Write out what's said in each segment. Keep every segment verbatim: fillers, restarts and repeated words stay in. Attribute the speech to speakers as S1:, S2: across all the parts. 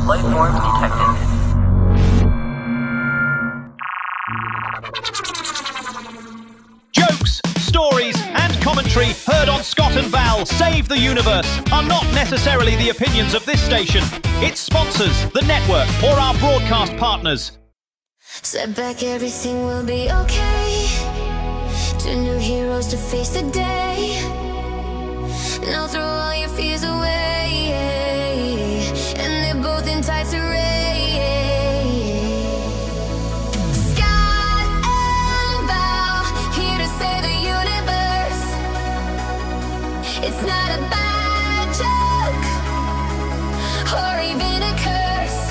S1: life forms detected.
S2: Jokes, stories, and commentary heard on Scott and Val Save the Universe are not necessarily the opinions of this station, its sponsors, the network, or our broadcast partners.
S3: Step back, everything will be okay. Two new heroes to face the day. Now throw all your fears away. And they're both in tights array. Scott and Val, here to save the universe. It's not a bad joke, or even a curse.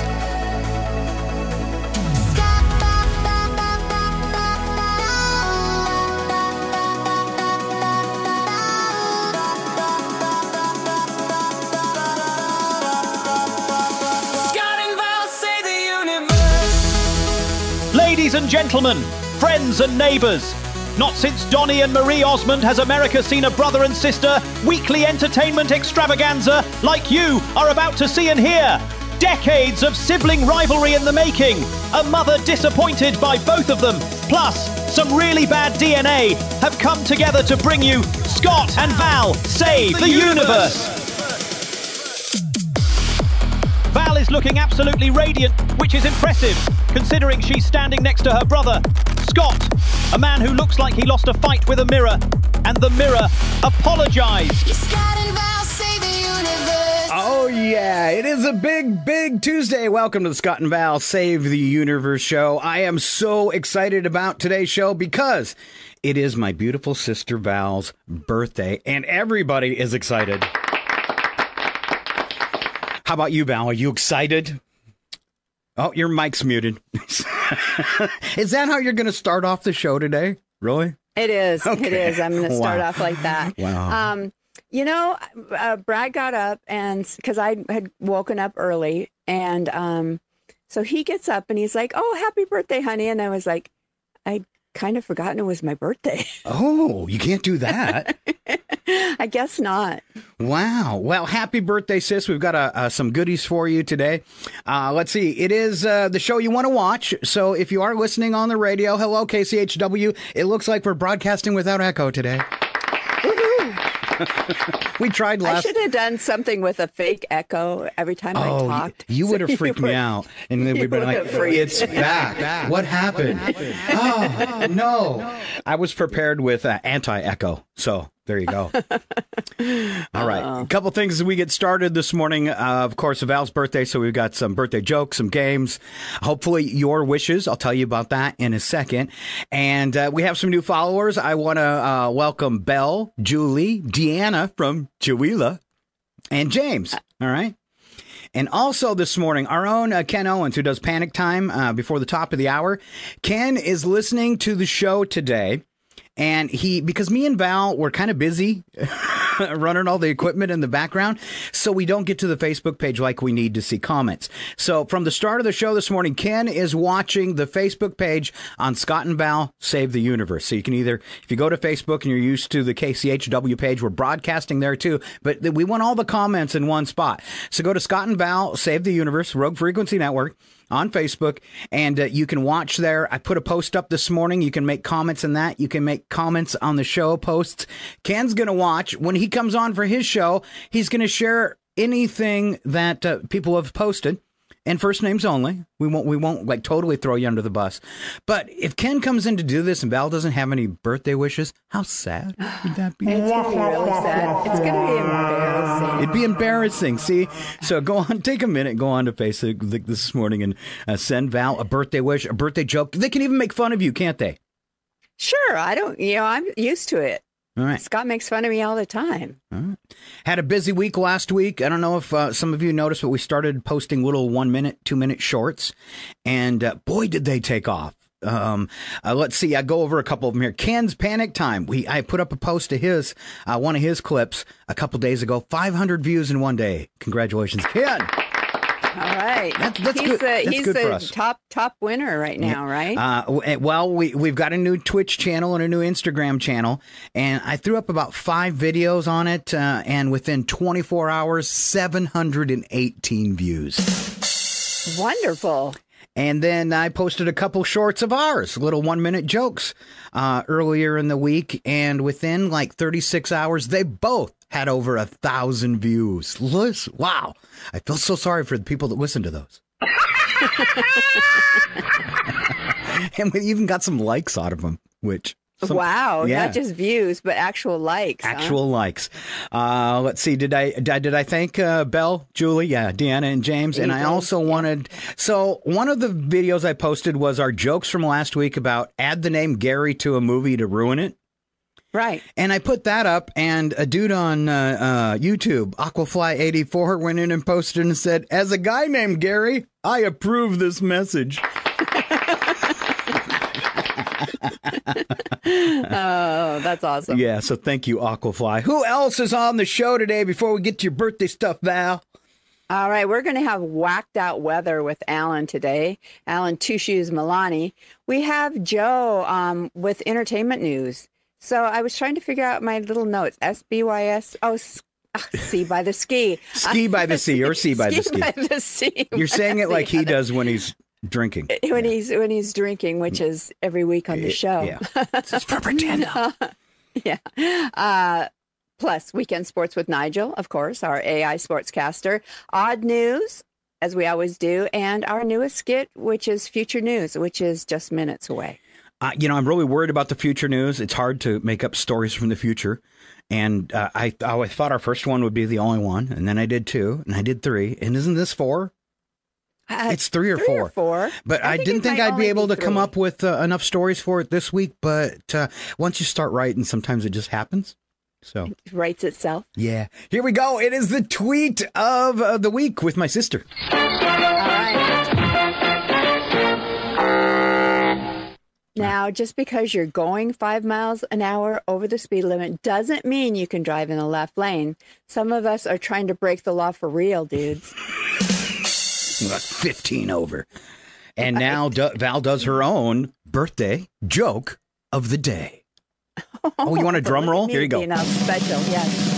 S2: Ladies and gentlemen, friends and neighbours, not since Donny and Marie Osmond has America seen a brother and sister weekly entertainment extravaganza like you are about to see and hear. Decades of sibling rivalry in the making, a mother disappointed by both of them, plus some really bad D N A have come together to bring you Scott and Val Save the Universe. Val is looking absolutely radiant, which is impressive, considering she's standing next to her brother, Scott, a man who looks like he lost a fight with a mirror, and the mirror apologised.
S4: Oh yeah, it is a big, big Tuesday. Welcome to the Scott and Val Save the Universe show. I am so excited about today's show because it is my beautiful sister Val's birthday, and everybody is excited. How about you, Val? Are you excited? Oh, your mic's muted. Is that how you're going to start off the show today? Really?
S5: It is.
S4: Okay.
S5: It is. I'm going to start
S4: Wow.
S5: off like that.
S4: Wow.
S5: Um, you know, uh, Brad got up and because I had woken up early, and um, so he gets up and he's like, "Oh, happy birthday, honey!" And I was like, "I kind of forgotten it was my birthday."
S4: Oh, you can't do that.
S5: I guess not.
S4: Wow. Well, happy birthday, sis. We've got uh, uh, some goodies for you today. Uh, let's see. It is uh, the show you want to watch. So if you are listening on the radio, hello, K C H W. It looks like we're broadcasting without echo today. We tried last...
S5: I should have done something with a fake echo every time
S4: Oh,
S5: I talked.
S4: you would have
S5: So
S4: freaked
S5: you
S4: me
S5: were-
S4: out. And then we'd been
S5: would
S4: like,
S5: have freaked
S4: it's
S5: me
S4: back. back. What happened? Oh, no. I was prepared with uh, anti-echo. So there you go. All right. A couple things as we get started this morning. Uh, of course, Val's birthday. So we've got some birthday jokes, some games. Hopefully your wishes. I'll tell you about that in a second. And uh, we have some new followers. I want to uh, welcome Belle, Julie, Deanna from Chihuahua, and James. All right. And also this morning, our own uh, Ken Owens, who does Panic Time uh, before the top of the hour. Ken is listening to the show today. And he, because me and Val were kind of busy running all the equipment in the background, so we don't get to the Facebook page like we need to see comments. So from the start of the show this morning, Ken is watching the Facebook page on Scott and Val Save the Universe. So you can either, if you go to Facebook and you're used to the K C H W page, we're broadcasting there too, but we want all the comments in one spot. So go to Scott and Val Save the Universe, Rogue Frequency Network, on Facebook, and uh, you can watch there. I put a post up this morning. You can make comments in that. You can make comments on the show posts. Ken's going to watch. When he comes on for his show, he's going to share anything that uh, people have posted. And first names only. We won't, we won't like totally throw you under the bus. But if Ken comes in to do this and Val doesn't have any birthday wishes, how sad would that be?
S5: It's going to be really sad. It's going to be embarrassing.
S4: It'd be embarrassing. See, so go on, take a minute, go on to Facebook this morning and uh, send Val a birthday wish, a birthday joke. They can even make fun of you, can't they?
S5: Sure. I don't, you know, I'm used to it.
S4: All right.
S5: Scott makes fun of me all the time.
S4: All right. Had a busy week last week. I don't know if uh, some of you noticed, but we started posting little one minute, two minute shorts. And uh, boy, did they take off. Um, uh, let's see. I go over a couple of them here. Ken's Panic Time. We I put up a post to his, uh, one of his clips a couple days ago. five hundred views in one day. Congratulations, Ken.
S5: All right.
S4: That's, that's
S5: he's
S4: good.
S5: The,
S4: That's
S5: he's
S4: good for
S5: the
S4: us.
S5: top top winner right now, right?
S4: Uh, w- well, we, we've got a new Twitch channel and a new Instagram channel, and I threw up about five videos on it, uh, and within twenty-four hours, seven hundred eighteen views.
S5: Wonderful.
S4: And then I posted a couple shorts of ours, little one-minute jokes, uh, earlier in the week. And within like thirty-six hours, they both had over a thousand views. Listen, wow. I feel so sorry for the people that listen to those. And we even got some likes out of them, which... Some,
S5: wow,
S4: yeah.
S5: Not just views, but actual likes.
S4: Actual
S5: huh?
S4: likes. Uh, let's see. Did I did I, did I thank uh, Belle, Julie, yeah, Deanna, and James? And I also wanted. So one of the videos I posted was our jokes from last week about add the name Gary to a movie to ruin it.
S5: Right.
S4: And I put that up, and a dude on uh, uh, YouTube, Aquafly eighty-four, went in and posted and said, "As a guy named Gary, I approve this message."
S5: Oh, that's awesome.
S4: Yeah, so thank you, Aquafly. Who else is on the show today before we get to your birthday stuff, Val?
S5: All right, we're going to have whacked out weather with Alan today. Alan Two Shoes Milani. We have Joe um, with entertainment news. So I was trying to figure out my little notes. S B Y S. Oh, s- uh, C by the ski.
S4: Ski by the sea or C by the ski.
S5: By the sea.
S4: You're saying it like he does when he's drinking.
S5: When
S4: yeah.
S5: he's when he's drinking, which is every week on the show.
S4: Yeah. It's for pretend.
S5: Yeah. Uh, plus, Weekend Sports with Nigel, of course, our A I sportscaster. Odd News, as we always do, and our newest skit, which is Future News, which is just minutes away.
S4: Uh, you know, I'm really worried about the future news. It's hard to make up stories from the future. And uh, I, I thought our first one would be the only one. And then I did two, and I did three. And isn't this four?
S5: Uh,
S4: it's three or
S5: three
S4: four.
S5: Or four.
S4: But I,
S5: I think
S4: didn't
S5: it
S4: think
S5: might
S4: I'd be
S5: only
S4: able
S5: be
S4: to come
S5: three.
S4: up with uh, enough stories for it this week. But uh, once you start writing, sometimes it just happens. So
S5: It writes itself.
S4: yeah, here we go. It is the tweet of uh, the week with my sister.
S5: All right. Now, just because you're going five miles an hour over the speed limit doesn't mean you can drive in the left lane. Some of us are trying to break the law for real, dudes.
S4: Got fifteen over. And now do, Val does her own birthday joke of the day. Oh, you want a drum
S5: Look at
S4: roll?
S5: me
S4: Here you go.
S5: being all special, yes.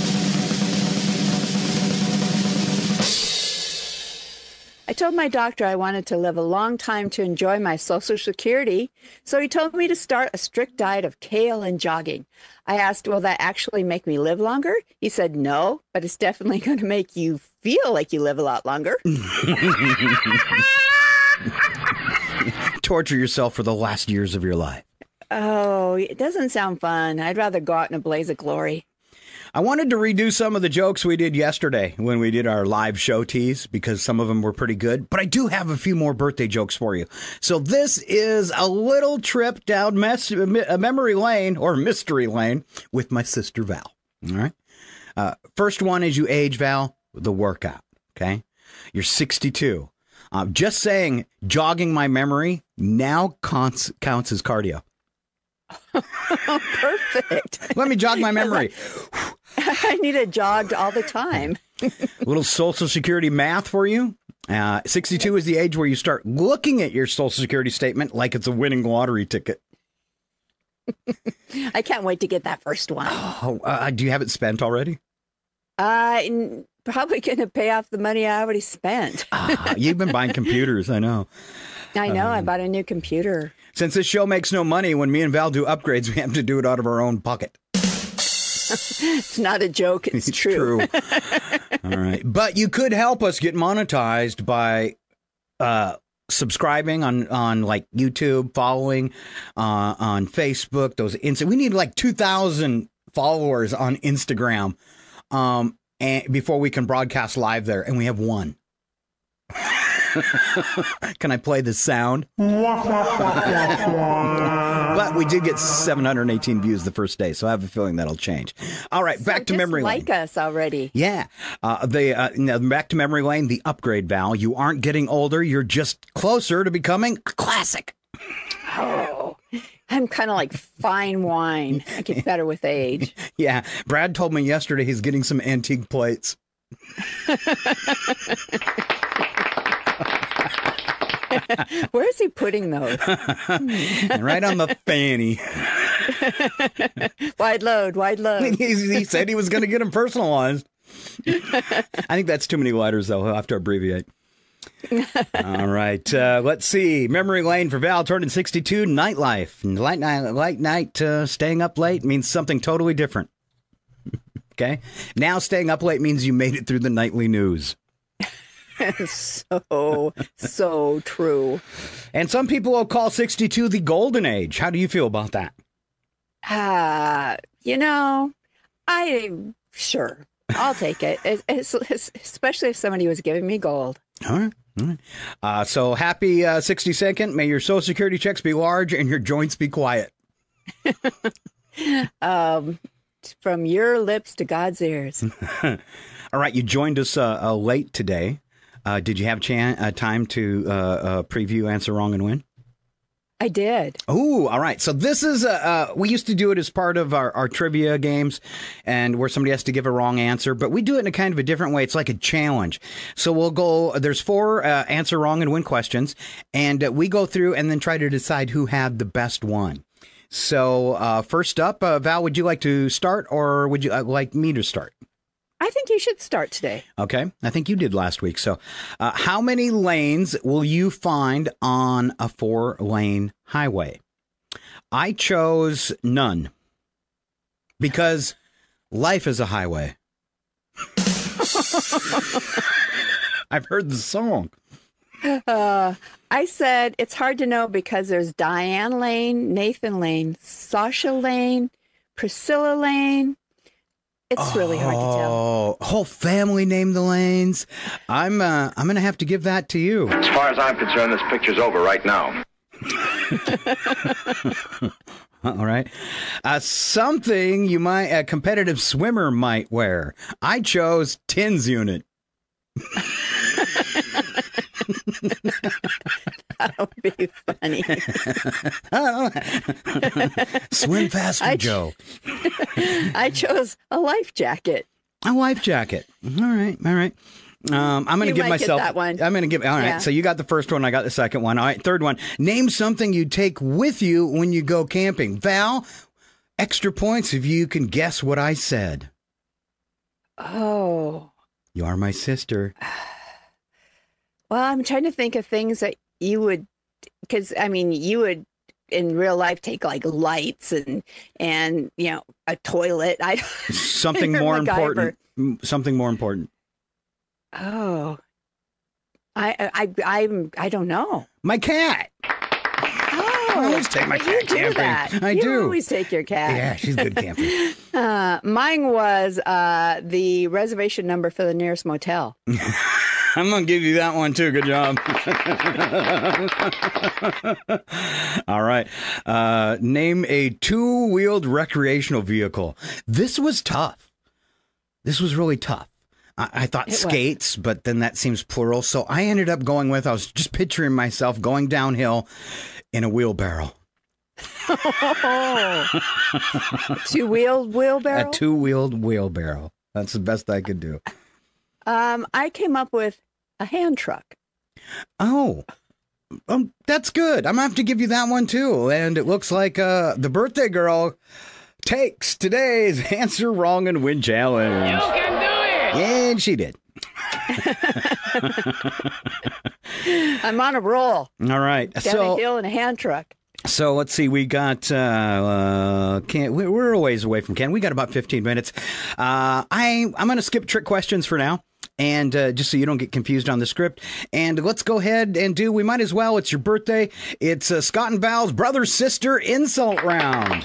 S5: I told my doctor I wanted to live a long time to enjoy my Social Security, so he told me to start a strict diet of kale and jogging. I asked, will that actually make me live longer? He said, no, but it's definitely going to make you feel like you live a lot longer.
S4: Torture yourself for the last years of your life.
S5: Oh, it doesn't sound fun. I'd rather go out in a blaze of glory.
S4: I wanted to redo some of the jokes we did yesterday when we did our live show tease because some of them were pretty good, but I do have a few more birthday jokes for you. So this is a little trip down mes- memory lane or mystery lane with my sister Val. All right. Uh, first one as you age, Val, the workout. Okay. You're sixty-two. Uh, just saying jogging my memory now counts, counts as cardio.
S5: Perfect.
S4: Let me jog my memory.
S5: I need it jogged all the time.
S4: A little Social Security math for you. Uh, sixty-two is the age where you start looking at your Social Security statement like it's a winning lottery ticket.
S5: I can't wait to get that first one.
S4: Oh, uh, do you have it spent already?
S5: I'm probably going to pay off the money I already spent.
S4: uh, you've been buying computers, I know.
S5: I know.
S4: Um,
S5: I bought a new computer.
S4: Since this show makes no money, when me and Val do upgrades, we have to do it out of our own pocket.
S5: It's not a joke. It's,
S4: It's
S5: true.
S4: true. All right. But you could help us get monetized by uh, subscribing on, on like YouTube, following uh, on Facebook. Those Insta- We need like two thousand followers on Instagram um, and before we can broadcast live there. And we have one. Can I play the sound? But we did get seven hundred eighteen views the first day, so I have a feeling that'll change. All right, back
S5: So
S4: to
S5: just
S4: memory lane.
S5: like us already.
S4: Yeah, uh, the uh, no, back to memory lane. The upgrade, Val. You aren't getting older; you're just closer to becoming a classic.
S5: Oh, I'm kind of like fine wine. I get better with age.
S4: Yeah, Brad told me yesterday he's getting some antique plates.
S5: Where is he putting those?
S4: Right on the fanny.
S5: Wide load, wide load.
S4: he, he said he was going to get them personalized. I think that's too many letters, though. He'll have to abbreviate. All right. Uh, let's see. Memory lane for Val turning sixty-two. Nightlife. Light night, light night uh, staying up late means something totally different. Okay. Now staying up late means you made it through the nightly news.
S5: so, so true.
S4: And some people will call sixty-two the golden age. How do you feel about that?
S5: Uh, you know, I, sure, I'll take it. It's, it's, especially if somebody was giving me gold.
S4: All right. All right. Uh, so happy uh, sixty-second. May your Social Security checks be large and your joints be quiet.
S5: um, from your lips to God's ears.
S4: All right. You joined us uh, uh, late today. Uh, did you have chan- uh, time to uh, uh, preview Answer Wrong and Win?
S5: I did.
S4: Oh, all right. So this is, uh, uh, we used to do it as part of our, our trivia games and where somebody has to give a wrong answer, but we do it in a kind of a different way. It's like a challenge. So we'll go, there's four uh, answer wrong and win questions, and uh, we go through and then try to decide who had the best one. So uh, first up, uh, Val, would you like to start or would you uh, like me to start?
S5: I think you should start today.
S4: Okay. I think you did last week. So uh, how many lanes will you find on a four lane highway? I chose none because life is a highway. I've heard the song.
S5: Uh, I said it's hard to know because there's Diane Lane, Nathan Lane, Sasha Lane, Priscilla Lane. It's really hard to tell.
S4: Oh, whole family named the lanes. I'm uh, I'm going to have to give that to you.
S1: As far as I'm concerned, this picture's over right now.
S4: All right. Uh, something you might, a competitive swimmer might wear. I chose Tins Unit.
S5: That would be funny.
S4: Swim faster,
S5: I ch-
S4: Joe.
S5: I chose a life jacket.
S4: A life jacket. All right. All right. Um, I'm going to
S5: You
S4: give
S5: might get
S4: myself
S5: that one.
S4: I'm going to give. All right.
S5: Yeah.
S4: So you got the first one. I got the second one. All right. Third one. Name something you take with you when you go camping. Val, extra points if you can guess what I said.
S5: Oh.
S4: You are my sister.
S5: Well, I'm trying to think of things that you would, because I mean, you would in real life take like lights and and you know a toilet. I
S4: Something
S5: You're
S4: more
S5: MacGyver.
S4: important. M- Something more important.
S5: Oh, I I I'm I don't know.
S4: My cat.
S5: Oh,
S4: I always take my
S5: but
S4: cat
S5: you do
S4: camping.
S5: that.
S4: I
S5: you
S4: do.
S5: always take your cat.
S4: Yeah, she's good camping.
S5: Uh, mine was uh, the reservation number for the nearest motel.
S4: I'm going to give you that one, too. Good job. All right. Uh, name a two-wheeled recreational vehicle. This was tough. This was really tough. I, I thought
S5: It was.
S4: skates, but then that seems plural. So I ended up going with, I was just picturing myself going downhill in a wheelbarrow.
S5: Oh, two-wheeled wheelbarrow.
S4: A two-wheeled wheelbarrow. That's the best I could do.
S5: Um, I came up with a hand truck.
S4: Oh, um, that's good. I'm going to have to give you that one, too. And it looks like uh, the birthday girl takes today's Answer Wrong and Win challenge.
S6: You can do it!
S4: And she did.
S5: I'm on a roll.
S4: All right.
S5: Down
S4: So,
S5: a hill in a hand truck.
S4: so let's see. We got, uh, uh, Ken, we- we're a ways away from Ken. We got about fifteen minutes. Uh, I, I'm going to skip trick questions for now. And uh, just so you don't get confused on the script. And let's go ahead and do, we might as well. It's your birthday. It's uh, Scott and Val's brother-sister insult round.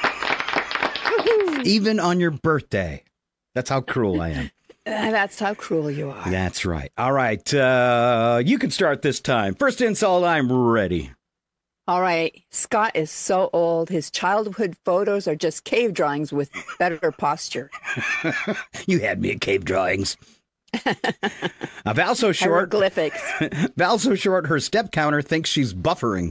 S4: Even on your birthday. That's how cruel I am.
S5: Uh, that's how cruel you are.
S4: That's right. All right. Uh, you can start this time. First insult, I'm ready.
S5: All right. Scott is so old. His childhood photos are just cave drawings with better posture.
S4: You had me at cave drawings. uh, Val's so short.
S5: Hieroglyphics.
S4: Val's so short, her step counter thinks she's buffering.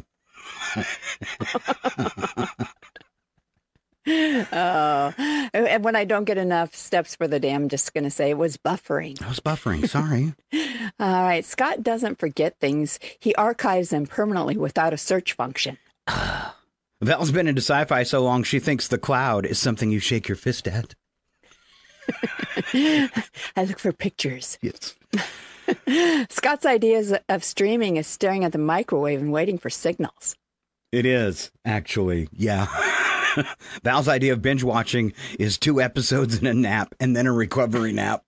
S5: Oh, and when I don't get enough steps for the day, I'm just going to say it was buffering.
S4: I was buffering. Sorry.
S5: All right. Scott doesn't forget things. He archives them permanently without a search function.
S4: Val's been into sci-fi so long, she thinks the cloud is something you shake your fist at.
S5: I look for pictures.
S4: Yes.
S5: Scott's ideas of streaming is staring at the microwave and waiting for signals.
S4: It is, actually. Yeah. Val's idea of binge watching is two episodes and a nap and then a recovery nap.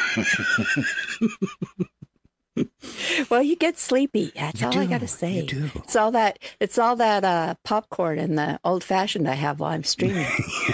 S5: Well, you get sleepy. That's
S4: You
S5: all
S4: do,
S5: I got to say.
S4: you do.
S5: It's all that. It's all that uh, popcorn and the old fashioned I have while I'm streaming.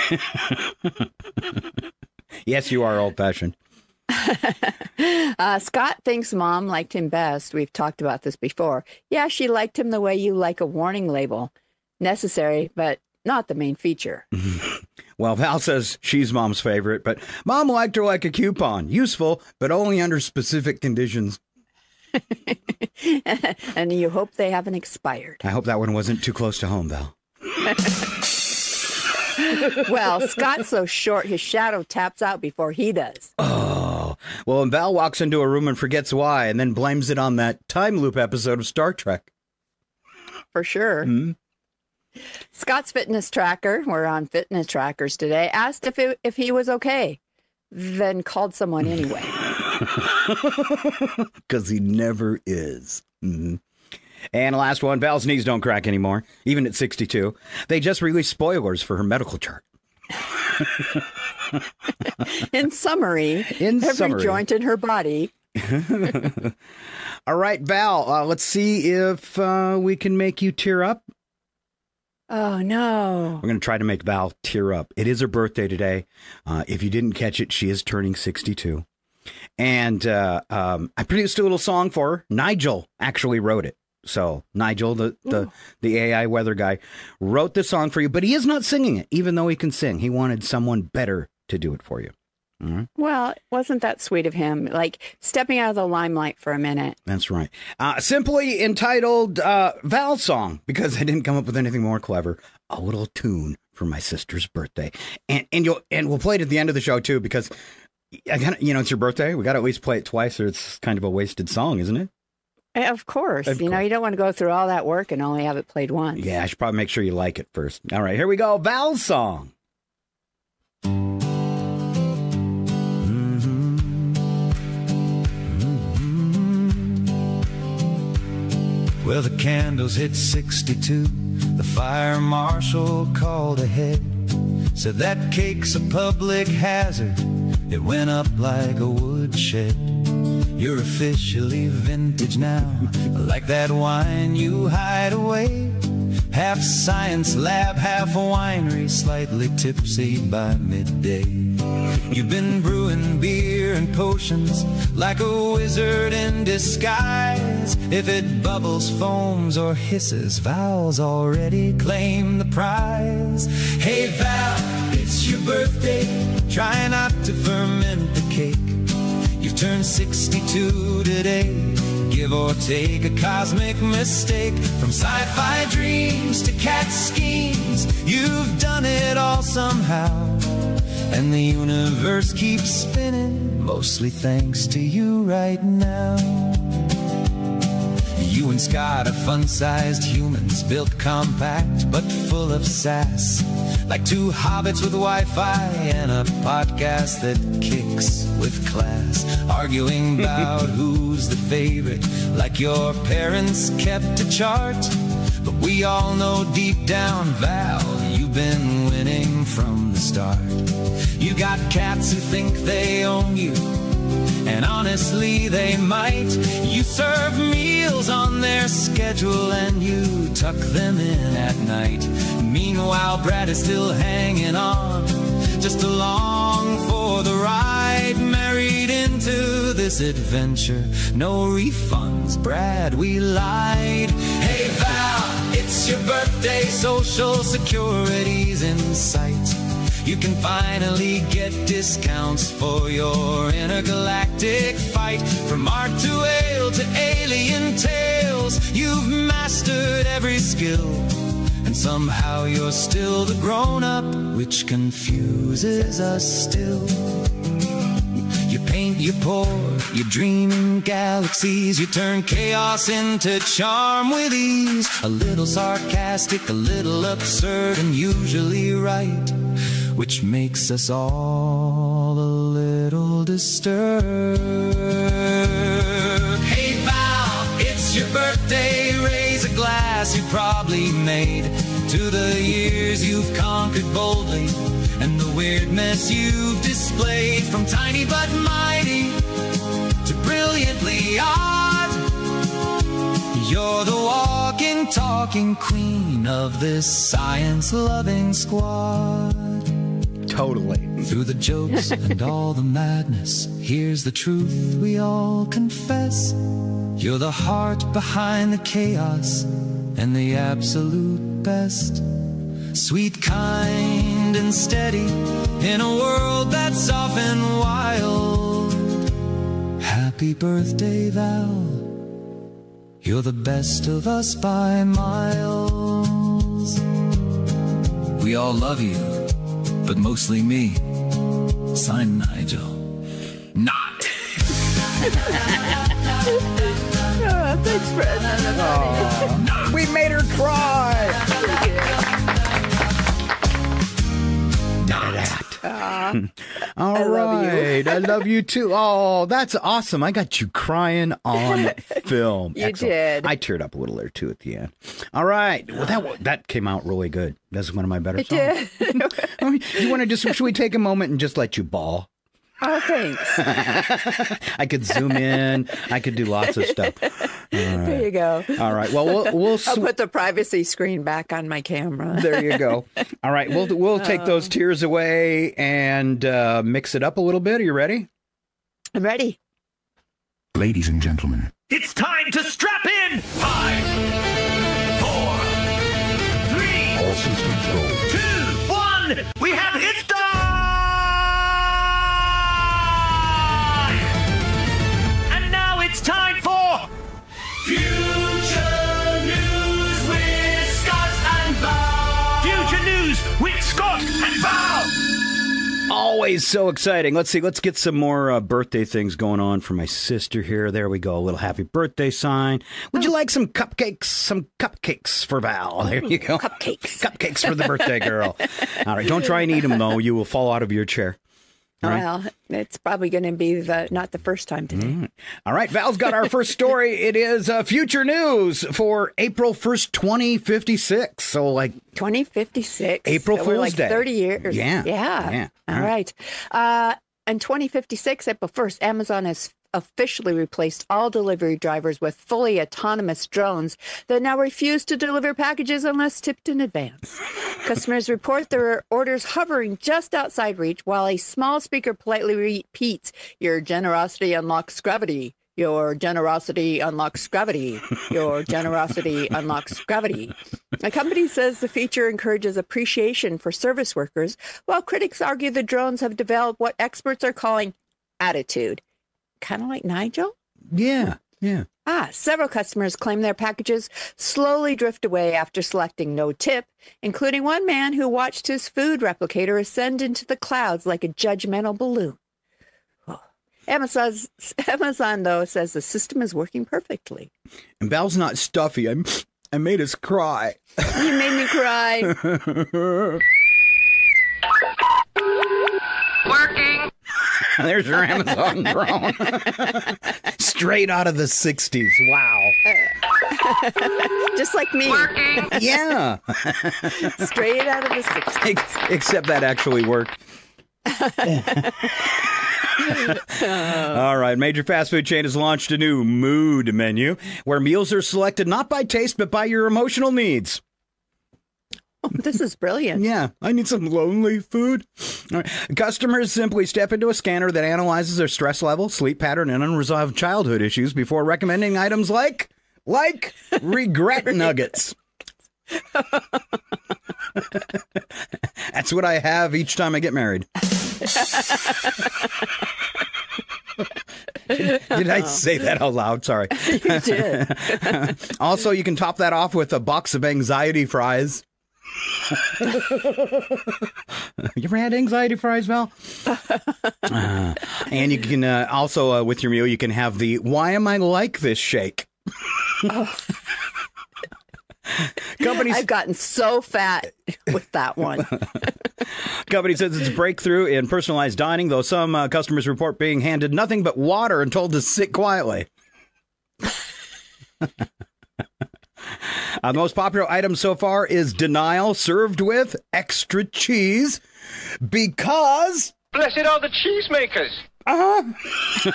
S4: Yes, you are old fashioned.
S5: uh, Scott thinks Mom liked him best. We've talked about this before. Yeah, she liked him the way you like a warning label. Necessary, but not the main feature.
S4: Well, Val says she's Mom's favorite, but Mom liked her like a coupon. Useful, but only under specific conditions.
S5: And you hope they haven't expired.
S4: I hope that one wasn't too close to home, Val.
S5: Well, Scott's so short, his shadow taps out before he does.
S4: Oh, well, and Val walks into a room and forgets why, and then blames it on that time loop episode of Star Trek.
S5: For sure.
S4: Mm-hmm.
S5: Scott's fitness tracker, we're on fitness trackers today, asked if it, if he was okay, then called someone anyway.
S4: Because he never is. Mm-hmm. And the last one, Val's knees don't crack anymore, even at sixty-two. They just released spoilers for her medical chart.
S5: In summary,
S4: In
S5: every
S4: summary.
S5: joint in her body.
S4: All right, Val, uh, let's see if uh, we can make you tear up.
S5: Oh, no.
S4: We're going to try to make Val tear up. It is her birthday today. Uh, if you didn't catch it, she is turning sixty-two. And uh, um, I produced a little song for her. Nigel actually wrote it. So Nigel, the, the, the A I weather guy, wrote the song for you, but he is not singing it, even though he can sing. He wanted someone better to do it for you. Mm-hmm.
S5: Well, wasn't that sweet of him? Like stepping out of the limelight for a minute.
S4: That's right. Uh, simply entitled uh, Val Song, because I didn't come up with anything more clever. A little tune for my sister's birthday. And and you'll and we'll play it at the end of the show, too, because, I gotta, you know, it's your birthday. We got to at least play it twice, or it's kind of a wasted song, isn't it?
S5: Of course.
S4: Of
S5: you know,
S4: course.
S5: you don't want to go through all that work and only have it played once.
S4: Yeah, I should probably make sure you like it first. All right, here we go. Val Song.
S6: Well, the candles hit sixty-two. The fire marshal called ahead. Said that cake's a public hazard. It went up like a woodshed. You're officially vintage now, like that wine you hide away. Half science lab, half winery, slightly tipsy by midday. You've been brewing beer and potions like a wizard in disguise. If it bubbles, foams, or hisses, Val's already claimed the prize. Hey Val, it's your birthday. Try not to ferment the cake. You've turned sixty-two today. Give or take a cosmic mistake. From sci-fi dreams to cat schemes, you've done it all somehow. And the universe keeps spinning, mostly thanks to you right now. You and Scott are fun-sized humans, built compact but full of sass. Like two hobbits with Wi-Fi and a podcast that kicks with class. Arguing about who's the favorite, like your parents kept a chart. But we all know deep down, Val, you've been winning from the start. You got cats who think they own you, and honestly they might. You serve meals on their schedule and you tuck them in at night. Meanwhile, Brad is still hanging on, just along for the ride. Married into this adventure, no refunds, Brad, we lied. Hey Val, it's your birthday, Social Security's in sight. You can finally get discounts for your intergalactic fight. From art to ale to alien tales, you've mastered every skill. And somehow you're still the grown-up, which confuses us still. You paint, you pour, you dream in galaxies. You turn chaos into charm with ease. A little sarcastic, a little absurd, and usually right, which makes us all a little disturbed. pass you probably made, to the years you've conquered boldly, and the weird mess you've displayed, from tiny but mighty to brilliantly odd. You're the walking, talking queen of this science-loving squad.
S4: Totally.
S6: Through the jokes and all the madness, here's the truth we all confess. You're the heart behind the chaos and the absolute best. Sweet, kind, and steady in a world that's often wild. Happy birthday, Val. You're the best of us by miles. We all love you, but mostly me. Signed, Nigel. Not.
S5: Oh, thanks, Fred.
S4: Oh, we made her cry.
S5: Uh,
S4: All
S5: I love
S4: right. I love you too. Oh, that's awesome. I got you crying on film.
S5: You
S4: Excellent.
S5: did.
S4: I teared up a little there too at the end. All right. Well, that that came out really good. That's one of my better
S5: it
S4: songs.
S5: did.
S4: Oh, you want to just, should we take a moment and just let you bawl?
S5: Oh, thanks.
S4: I could zoom in. I could do lots of stuff.
S5: There you go.
S4: All right. Well, we'll, we'll
S5: I'll
S4: sw-
S5: put the privacy screen back on my camera.
S4: There you go. All right. We'll we'll take those tears away and uh, mix it up a little bit. Are you ready?
S5: I'm ready.
S7: Ladies and gentlemen,
S2: It's time to strap in! Five, four, three,
S7: all systems go.
S2: two, one! We have it done! And now it's time for Future News with Scott and Val! Future News with Scott and Val!
S4: Always so exciting. Let's see. Let's get some more uh, birthday things going on for my sister here. There we go. A little happy birthday sign. Would you like some cupcakes? Some cupcakes for Val. There you go.
S5: Cupcakes.
S4: Cupcakes for the birthday girl. All right. Don't try and eat them, though. You will fall out of your chair. All right.
S5: Well, it's probably going to be the not the first time today.
S4: Mm. All right. Val's got our first story. It is uh, future news for April first, twenty fifty-six. So, like,
S5: twenty fifty-six.
S4: April
S5: So we're
S4: Fool's
S5: like
S4: Day.
S5: thirty years.
S4: Yeah.
S5: Yeah.
S4: Yeah.
S5: All
S4: All
S5: right. Uh, in twenty fifty-six, April first, Amazon has officially replaced all delivery drivers with fully autonomous drones that now refuse to deliver packages unless tipped in advance. Customers report their orders hovering just outside reach while a small speaker politely repeats, "Your generosity unlocks gravity. Your generosity unlocks gravity. Your generosity unlocks gravity." The company says the feature encourages appreciation for service workers, while critics argue the drones have developed what experts are calling attitude. Kind of like Nigel?
S4: yeah. Yeah.
S5: Ah, several customers claim their packages slowly drift away after selecting no tip, including one man who watched his food replicator ascend into the clouds like a judgmental balloon. Oh. Amazon's, Amazon, though, says the system is working perfectly.
S4: And Val's not stuffy. I, I made us cry.
S5: You made me cry.
S3: Working.
S4: There's your Amazon drone. Straight out of the sixties. Wow.
S5: Just like me.
S3: Working.
S4: Yeah.
S5: Straight out of the sixties.
S4: Ex- Except that actually worked. All right. Major fast food chain has launched a new mood menu where meals are selected not by taste, but by your emotional needs.
S5: This is brilliant.
S4: Yeah, I need some lonely food. All right. Customers simply step into a scanner that analyzes their stress level, sleep pattern, and unresolved childhood issues before recommending items like, like regret nuggets. That's what I have each time I get married. Did, did I say that out loud? Sorry.
S5: You did.
S4: Also, you can top that off with a box of anxiety fries. You ever had anxiety fries, Val? Uh, and you can uh, also, uh, with your meal, you can have the "Why am I like this?" shake.
S5: Oh.
S4: Companies,
S5: I've gotten so fat with that one.
S4: company says it's a breakthrough in personalized dining, though some uh, customers report being handed nothing but water and told to sit quietly. Uh, the most popular item so far is Denial, served with extra cheese because...
S1: Bless it, all the cheesemakers.
S4: Uh-huh.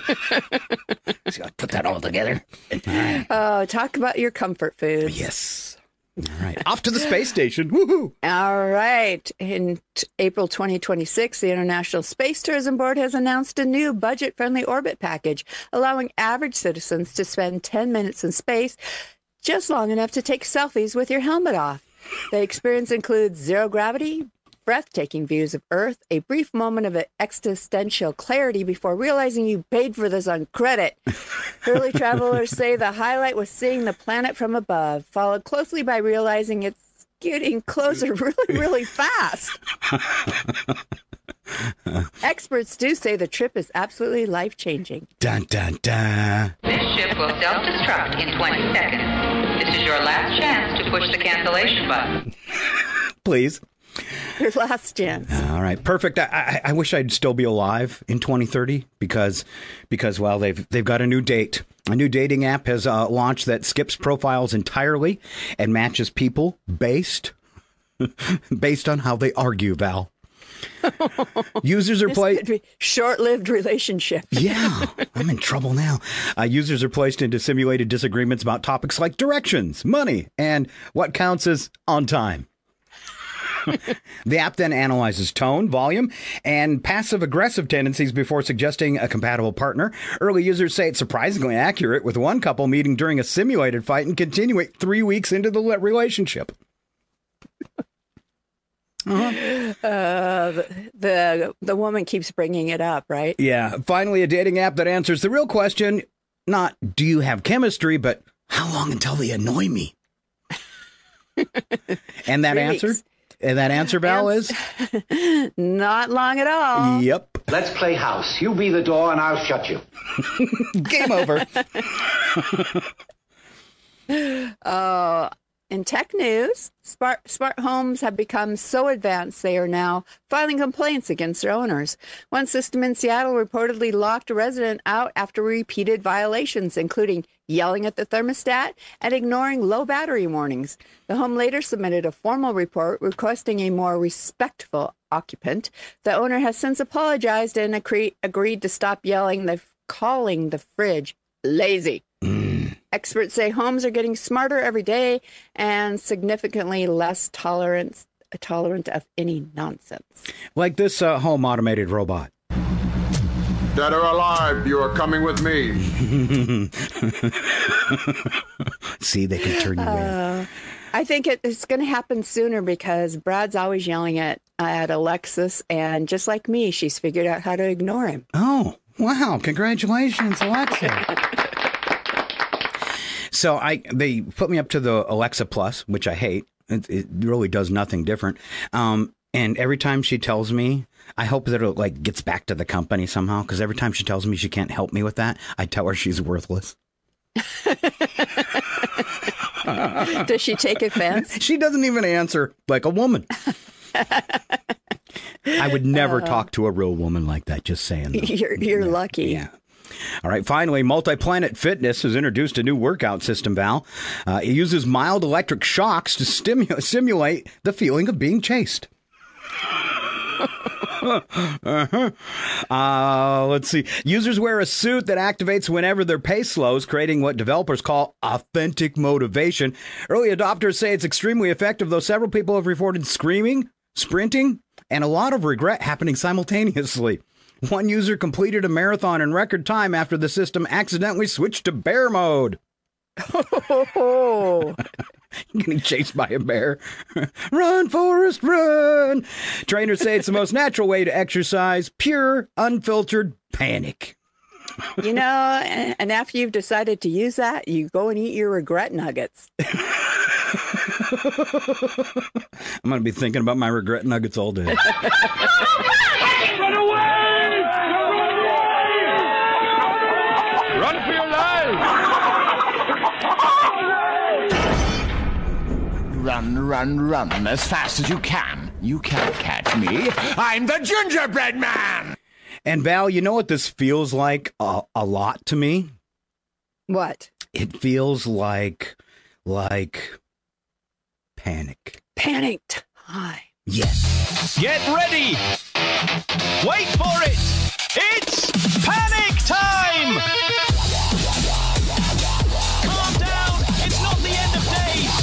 S4: Put that all together. All right.
S5: Oh, talk about your comfort foods.
S4: Yes. All right. Off to the space station. Woohoo!
S5: All right. In t- April twenty twenty-six, the International Space Tourism Board has announced a new budget-friendly orbit package, allowing average citizens to spend ten minutes in space, just long enough to take selfies with your helmet off. The experience includes zero gravity, breathtaking views of Earth, a brief moment of existential clarity before realizing you paid for this on credit. Early travelers say the highlight was seeing the planet from above, followed closely by realizing it's getting closer really, really fast. Experts do say the trip is absolutely life-changing.
S4: Dun, dun, dun.
S8: This ship will self-destruct in twenty seconds. This is your last chance to push the cancellation button.
S4: Please.
S5: Your last chance.
S4: All right, perfect. I, I, I wish I'd still be alive in twenty thirty because, because well, they've they've got a new date. A new dating app has uh, launched that skips profiles entirely and matches people based based on how they argue. Val. Users are placed.
S5: Short-lived relationship.
S4: Yeah, I'm in trouble now. Uh, users are placed into simulated disagreements about topics like directions, money, and what counts as on time. The app then analyzes tone, volume, and passive-aggressive tendencies before suggesting a compatible partner. Early users say it's surprisingly accurate, with one couple meeting during a simulated fight and continuing three weeks into the relationship. Uh-huh.
S5: Uh, the, the the woman keeps bringing it up, right?
S4: Yeah. Finally, a dating app that answers the real question, not do you have chemistry, but how long until they annoy me? And that
S5: Three
S4: answer?
S5: weeks.
S4: And that answer, Val, is?
S5: Not long at all.
S4: Yep.
S9: Let's play house. You be the door and I'll shut you.
S4: Game over.
S5: Oh, in tech news, smart, smart homes have become so advanced they are now filing complaints against their owners. One system in Seattle reportedly locked a resident out after repeated violations, including yelling at the thermostat and ignoring low battery warnings. The home later submitted a formal report requesting a more respectful occupant. The owner has since apologized and agree, agreed to stop yelling, the, calling the fridge lazy. Experts say homes are getting smarter every day and significantly less tolerant, tolerant of any nonsense.
S4: Like this uh, home automated robot.
S10: Dead or alive, you are coming with me.
S4: See, they can turn you
S5: uh,
S4: in.
S5: I think it, it's going to happen sooner because Brad's always yelling at, at Alexis, and just like me, she's figured out how to ignore him.
S4: Oh, wow. Congratulations, Alexa. So I they put me up to the Alexa Plus, which I hate. It, it really does nothing different. Um, and every time she tells me, I hope that it like gets back to the company somehow, because every time she tells me she can't help me with that, I tell her she's worthless.
S5: Does she take offense?
S4: She doesn't even answer like a woman. I would never uh, talk to a real woman like that, just saying. Though.
S5: You're, you're
S4: yeah.
S5: lucky.
S4: Yeah. All right. Finally, Multi-Planet Fitness has introduced a new workout system, Val. Uh, it uses mild electric shocks to stimu- simulate the feeling of being chased. uh-huh. uh, let's see. Users wear a suit that activates whenever their pace slows, creating what developers call authentic motivation. Early adopters say it's extremely effective, though several people have reported screaming, sprinting, and a lot of regret happening simultaneously. One user completed a marathon in record time after the system accidentally switched to bear mode.
S5: Oh.
S4: Getting chased by a bear. Run, Forrest, run. Trainers say it's the most natural way to exercise, pure, unfiltered panic.
S5: You know, and after you've decided to use that, you go and eat your regret nuggets.
S4: I'm going to be thinking about my regret nuggets all day.
S10: Run away!
S1: Run for your life!
S11: Run, run, run as fast as you can. You can't catch me. I'm the gingerbread man!
S4: And Val, you know what this feels like a, a lot to me?
S5: What?
S4: It feels like like panic.
S5: Panic time.
S4: Yes.
S2: Get ready. Wait for it. It's panic time. Calm down. It's not the end of days.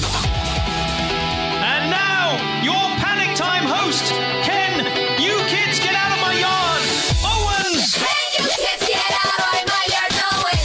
S2: And now, your panic time host, Ken. You kids get out of my yard. Owens.
S3: Hey, you kids, get out of my yard,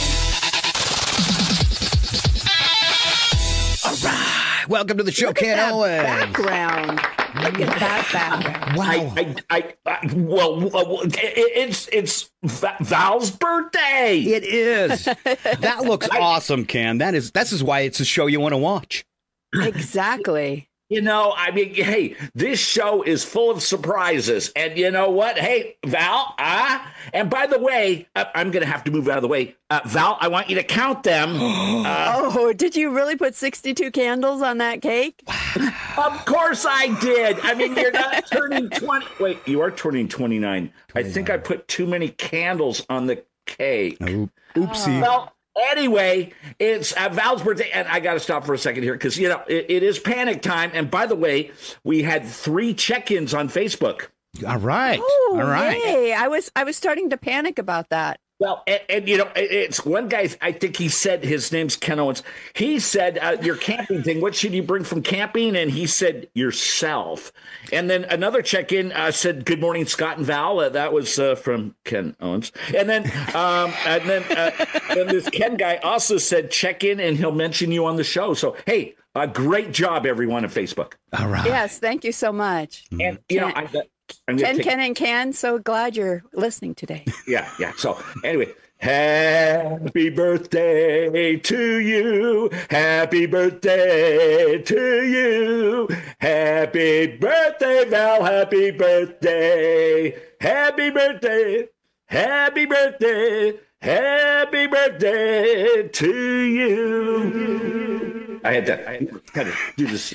S3: Owens.
S4: All right. Welcome to the show, Ken Owens.
S5: Background. Look at that background.
S4: Wow.
S12: I, I, I, well, well, it's it's Val's birthday.
S4: It is. That looks awesome, Ken. That is. This is why it's a show you want to watch.
S5: Exactly.
S12: You know, I mean, hey, this show is full of surprises. And you know what? Hey, Val, ah, and by the way, uh, I'm going to have to move out of the way. Uh, Val, I want you to count them. Uh,
S5: Oh, did you really put sixty-two candles on that cake?
S12: Of course I did. I mean, you're not turning twenty. Wait, you are turning twenty-nine. I think I put too many candles on the cake.
S4: Oh, oopsie.
S12: Well, anyway, it's uh, Val's birthday, and I got to stop for a second here because, you know, it, it is panic time. And by the way, we had three check-ins on Facebook.
S4: All right.
S5: Oh,
S4: All right.
S5: yay. I was I was starting to panic about that.
S12: Well, and, and, you know, it- it's one guy, I think he said, his name's Ken Owens. He said, uh, your camping thing, what should you bring from camping? And he said, yourself. And then another check-in uh, said, good morning, Scott and Val. Uh, that was uh, from Ken Owens. And then um, and then, uh, then this Ken guy also said, check in and he'll mention you on the show. So, hey, uh, great job, everyone on Facebook.
S4: All right.
S5: Yes, thank you so much.
S12: And, you know,
S5: Ken-
S12: I, I'm gonna
S5: Ken,
S12: take-
S5: Ken, and Ken, so glad you're listening today.
S12: Yeah, yeah. So anyway, happy birthday to you. Happy birthday to you. Happy birthday, Val. Happy birthday. Happy birthday. Happy birthday. Happy birthday to you. I had to, I had to kind of do this.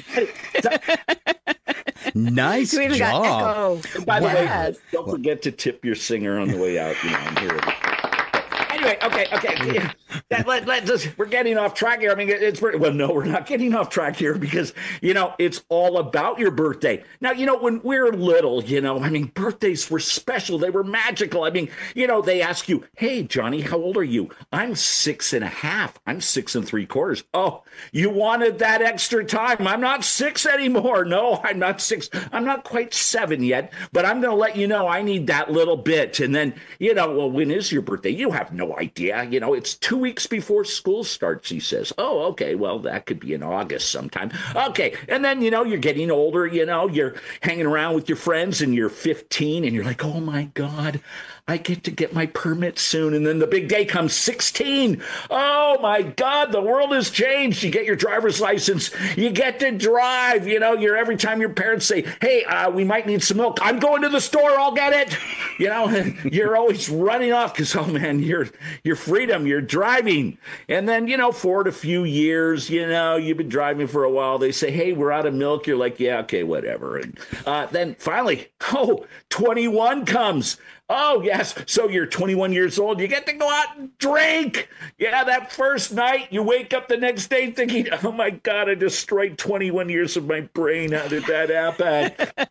S4: Nice
S5: We even got
S4: job.
S5: echo.
S12: By the
S5: Yes.
S12: way, don't forget to tip your singer on the way out. You know, I'm here. Anyway, okay, okay. Yeah, that, let, let, just, we're getting off track here. I mean, it's well, no, we're not getting off track here because, you know, it's all about your birthday. Now, you know, when we were little, you know, I mean, birthdays were special. They were magical. I mean, you know, they ask you, hey, Johnny, how old are you? I'm six and a half. I'm six and three quarters. Oh, you wanted that extra time. I'm not six anymore. No, I'm not six. I'm not quite seven yet, but I'm going to let you know I need that little bit. And then, you know, well, when is your birthday? You have no idea. You know, it's two weeks before school starts, he says. Oh, okay. Well, that could be in August sometime. Okay. And then, you know, you're getting older, you know, you're hanging around with your friends and you're fifteen and you're like, oh my God, I get to get my permit soon. And then the big day comes, sixteen. Oh my God, the world has changed. You get your driver's license. You get to drive. You know, you're every time your parents say, hey, uh, we might need some milk. I'm going to the store. I'll get it. You know, you're always running off because, oh man, you're, your freedom, you're driving. And then, you know, forward a few years, you know, you've been driving for a while. They say, hey, we're out of milk. You're like, yeah, okay, whatever. And uh, then finally, oh, twenty-one comes. Oh, yes. So you're twenty-one years old. You get to go out and drink. Yeah, that first night, you wake up the next day thinking, oh, my God, I destroyed twenty-one years of my brain. How did that happen?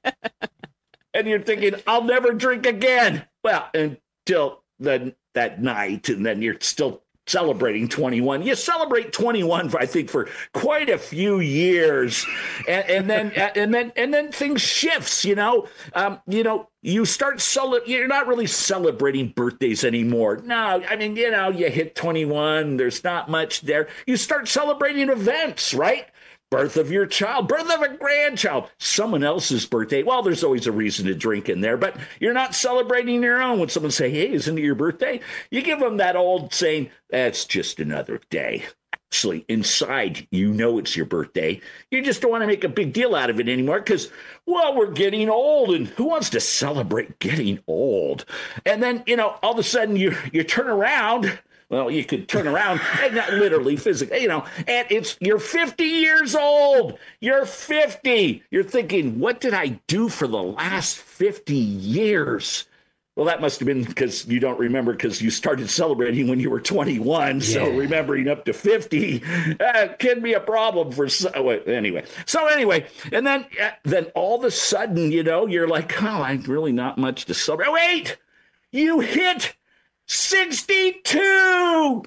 S12: And you're thinking, I'll never drink again. Well, until the, that night, and then you're still celebrating twenty-one. You celebrate twenty-one, for, I think, for quite a few years, and, and then and then and then things shifts. You know, um, you know, you start cele- You're not really celebrating birthdays anymore. No, I mean, you know, you hit twenty-one. There's not much there. You start celebrating events, right? Birth of your child, birth of a grandchild, someone else's birthday. Well, there's always a reason to drink in there, but you're not celebrating your own. When someone say, hey, isn't it your birthday? You give them that old saying, that's just another day. Actually, inside, you know it's your birthday. You just don't want to make a big deal out of it anymore because, well, we're getting old, and who wants to celebrate getting old? And then, you know, all of a sudden you you turn around. Well, you could turn around, and not literally, physically, you know, and it's, you're fifty years old. You're fifty. You're thinking, what did I do for the last fifty years? Well, that must have been because you don't remember because you started celebrating when you were twenty-one. Yeah. So remembering up to fifty uh, can be a problem for so, anyway. So anyway, and then uh, then all of a sudden, you know, you're like, oh, I'm really not much to celebrate. Wait, you hit sixty-two.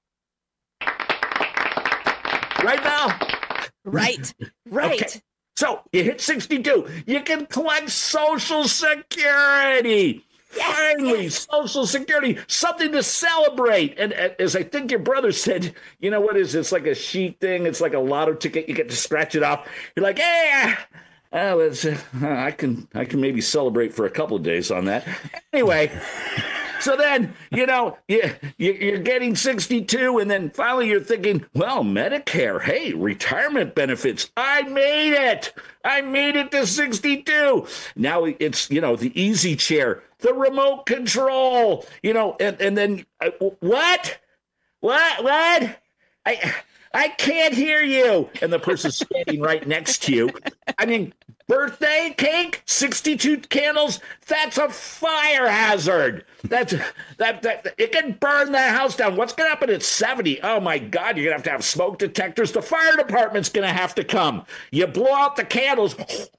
S12: Right, Val?
S5: Right, right.
S12: Okay. So you hit sixty-two. You can collect Social Security. Yes, Finally, yes. Social Security, something to celebrate. And uh, as I think your brother said, you know what is it's like a sheet thing. It's like a lotto ticket. You get to scratch it off. You're like, hey, uh, let's, uh, I can I can maybe celebrate for a couple of days on that. Anyway. So then, you know, you, you're getting sixty-two, and then finally you're thinking, well, Medicare, hey, retirement benefits. I made it. I made it to sixty-two. Now it's, you know, the easy chair, the remote control, you know, and, and then uh, what? What? What? I I can't hear you. And the person's standing right next to you. I mean, birthday cake, sixty-two candles, that's a fire hazard. That's that, that it can burn that house down. What's going to happen at seventy? Oh, my God, you're going to have to have smoke detectors. The fire department's going to have to come. You blow out the candles.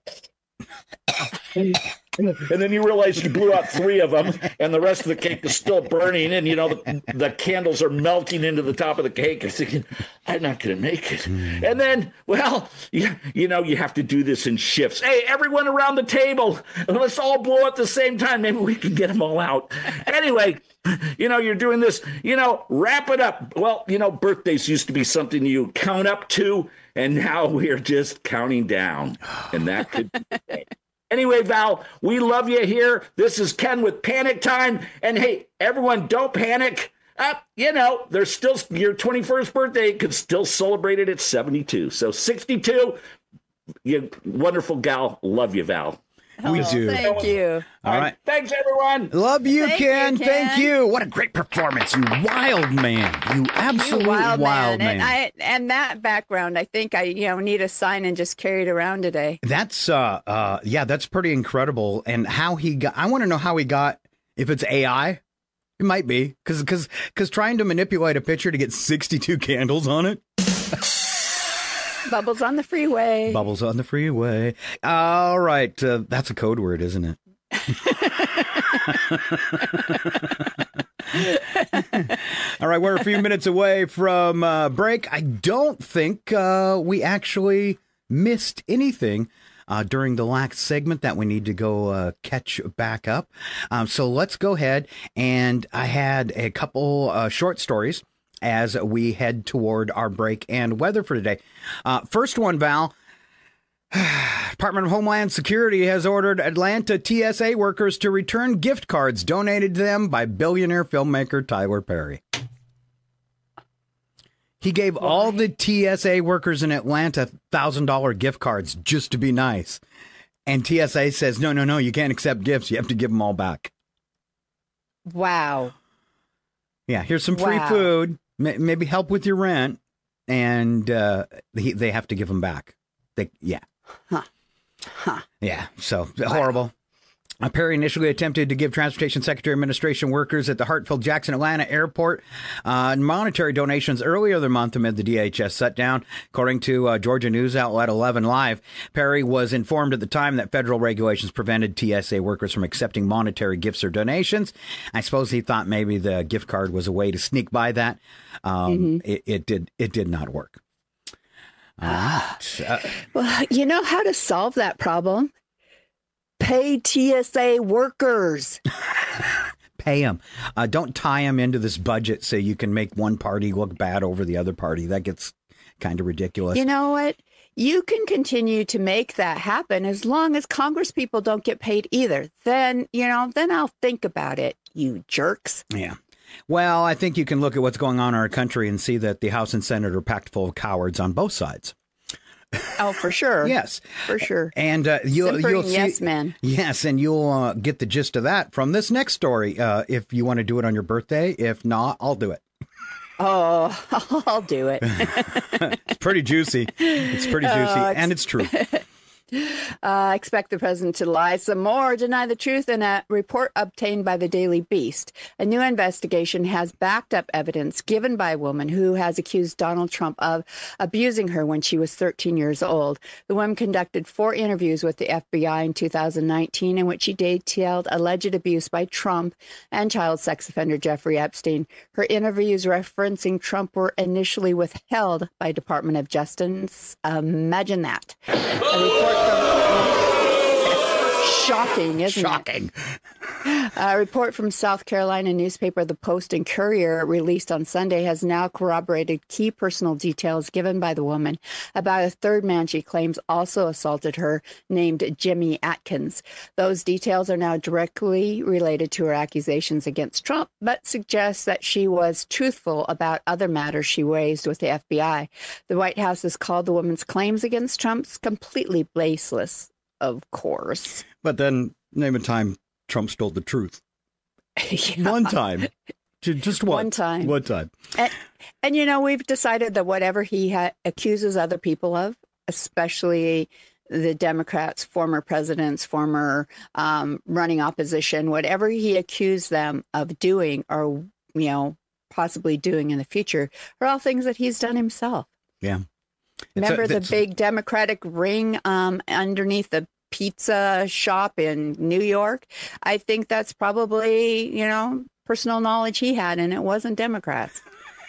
S12: And then you realize you blew out three of them, and the rest of the cake is still burning, and, you know, the, the candles are melting into the top of the cake. You're thinking, I'm not going to make it. And then, well, you, you know, you have to do this in shifts. Hey, everyone around the table, let's all blow at the same time. Maybe we can get them all out. Anyway, you know, you're doing this, you know, wrap it up. Well, you know, birthdays used to be something you count up to, and now we're just counting down, and that could be Anyway, Val, we love you here. This is Ken with Panic Time. And hey, everyone, don't panic. Uh, you know, there's still your twenty-first birthday could still celebrate it at seventy-two. So sixty-two, you wonderful gal. Love you, Val.
S5: Oh, we do. Thank you.
S4: All right.
S12: Thanks, everyone.
S4: Love you,
S5: Thank
S4: Ken.
S5: you, Ken.
S4: Thank you. What a great performance. You wild man. You absolute
S5: You wild,
S4: wild
S5: man.
S4: man.
S5: And, I, and that background, I think I you know need a sign and just carry it around today.
S4: That's, uh, uh, yeah, that's pretty incredible. And how he got, I want to know how he got, if it's A I. It might be. Because because because trying to manipulate a picture to get sixty-two candles on it.
S5: Bubbles on the freeway.
S4: Bubbles on the freeway. All right. Uh, that's a code word, isn't it? All right. We're a few minutes away from uh, break. I don't think uh, we actually missed anything uh, during the last segment that we need to go uh, catch back up. Um, so let's go ahead. And I had a couple uh, short stories as we head toward our break and weather for today. Uh, first one, Val. Department of Homeland Security has ordered Atlanta T S A workers to return gift cards donated to them by billionaire filmmaker Tyler Perry. He gave Why? all the T S A workers in Atlanta one thousand dollars gift cards just to be nice. And T S A says, no, no, no, you can't accept gifts. You have to give them all back.
S5: Wow.
S4: Yeah, here's some free wow. food. Maybe help with your rent. And uh, they, they have to give them back. They, yeah.
S5: Huh. Huh.
S4: Yeah. So horrible. Wow. Perry initially attempted to give Transportation Secretary Administration workers at the Hartsfield-Jackson Atlanta Airport uh, monetary donations earlier the month amid the D H S shutdown. According to uh, Georgia news outlet eleven Live, Perry was informed at the time that federal regulations prevented T S A workers from accepting monetary gifts or donations. I suppose he thought maybe the gift card was a way to sneak by that. Um, mm-hmm. it, it did. It did not work. All right. Uh,
S5: well, you know how to solve that problem? Pay T S A workers.
S4: Pay them. Uh, don't tie them into this budget so you can make one party look bad over the other party. That gets kind of ridiculous.
S5: You know what? You can continue to make that happen as long as Congress people don't get paid either. Then, you know, then I'll think about it, you jerks.
S4: Yeah. Well, I think you can look at what's going on in our country and see that the House and Senate are packed full of cowards on both sides.
S5: Oh, for sure.
S4: Yes,
S5: for sure.
S4: And uh, you'll, you'll see,
S5: yes, man.
S4: Yes, and you'll uh, get the gist of that from this next story. Uh, if you want to do it on your birthday, if not, I'll do it.
S5: Oh, I'll do it.
S4: It's pretty juicy. It's pretty juicy, uh, it's, and it's true.
S5: Uh, expect the president to lie some more, deny the truth in a report obtained by the Daily Beast. A new investigation has backed up evidence given by a woman who has accused Donald Trump of abusing her when she was thirteen years old. The woman conducted four interviews with the F B I in two thousand nineteen in which she detailed alleged abuse by Trump and child sex offender Jeffrey Epstein. Her interviews referencing Trump were initially withheld by Department of Justice. Imagine that. A report Shocking, isn't
S4: Shocking.
S5: it? Shocking. A report from South Carolina newspaper The Post and Courier, released on Sunday, has now corroborated key personal details given by the woman about a third man she claims also assaulted her, named Jimmy Atkins. Those details are now directly related to her accusations against Trump, but suggest that she was truthful about other matters she raised with the F B I. The White House has called the woman's claims against Trump's completely baseless. Of course.
S4: But then, name a time Trump stole the truth. Yeah. One time. Just one.
S5: One time.
S4: One time.
S5: And, and, you know, we've decided that whatever he ha- accuses other people of, especially the Democrats, former presidents, former um, running opposition, whatever he accused them of doing or, you know, possibly doing in the future are all things that he's done himself.
S4: Yeah.
S5: Remember
S4: a,
S5: the big Democratic ring um, underneath the pizza shop in New York? I think that's probably, you know, personal knowledge he had, and it wasn't Democrats.